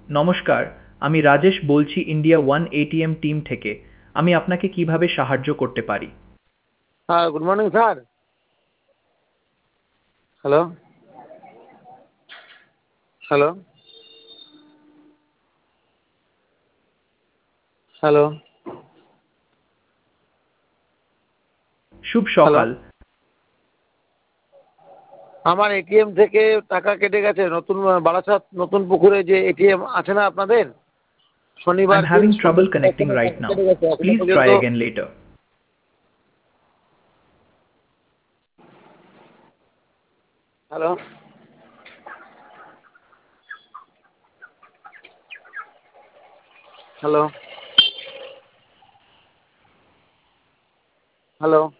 নমস্কার, আমি রাজেশ বলছি ইন্ডিয়া ওয়ান এটিএম টিম থেকে। আমি আপনাকে কিভাবে সাহায্য করতে পারি? হ্যাঁ, good morning sir. Hello, hello, hello, শুভ হ্যালো। সকাল। আমার এটিএম থেকে টাকা কেটে গেছে। নতুন বারাসাত নতুন পুকুরে যে এটিএম আছে না আপনাদের, শনিবার I'm দিন having trouble সন্ধ্যে connecting টাকা right now. কেটে গেছে এখনো Please try পর্যন্ত। again later. Hello, hello, hello.